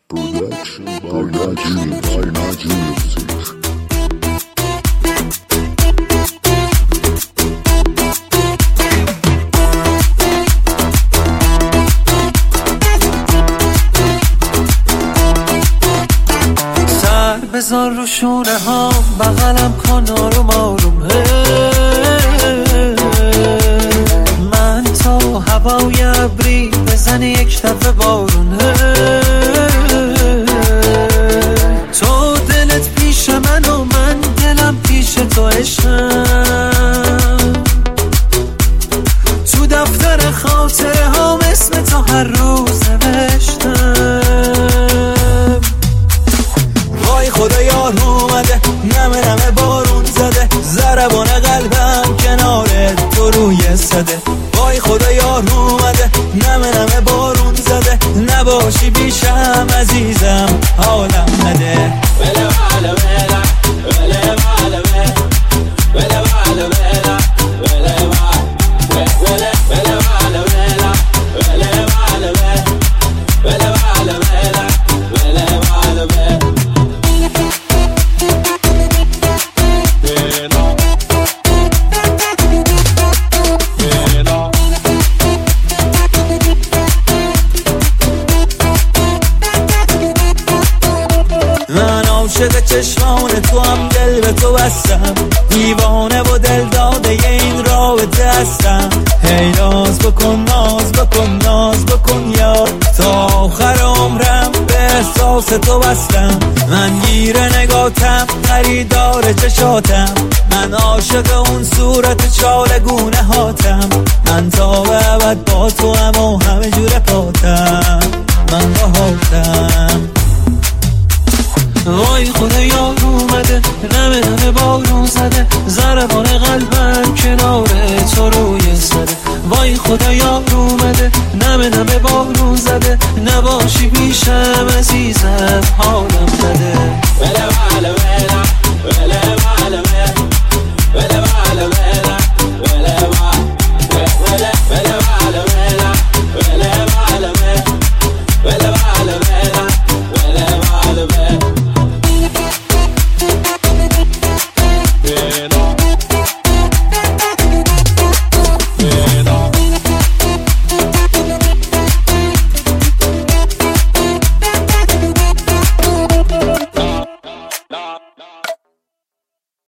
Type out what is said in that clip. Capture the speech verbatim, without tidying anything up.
Production by Najee, by Najee Music. سر بذار رو شونه ها، بغلم کن آروم آروم. من تا هوای ابری بزنی یک دفعه بارون. تو دلت پیش من و من دلم پیش تو عشقم. تو دفتر خاطره هام اسم تو هر روز نوشتم. وای خدا یار اومده، نمه نمه بارون زده، ضربان قلبم کنار تو روی صده. وای خدا یار اومده، نمه نمه بارون زده، نباشی بیشم عزیزم حالم نده. وله وله وله وله وله وله وله وله وله وله وله وله وله وله وله وله عاشق چشمان تو هم دل به تو بستم، دیوانه و دل داده این رابطه هستم. هی ناز بکن ناز بکن ناز بکن یار، تا آخر عمرم به احساس تو بستم. من گیر نگاتم خریدار چشاتم، من عاشق اون صورت چالگونه هاتم. من تا به ابد با تو هم و همه جور پاتم، من باهاتم. وای خدا یار اومده، نمه نمه بارون زده، ضربان قلبم کنار تو روی صده. وای خدا یار اومده، نمه نمه بارون زده، نباشی بیشم عزیزم حالم بده.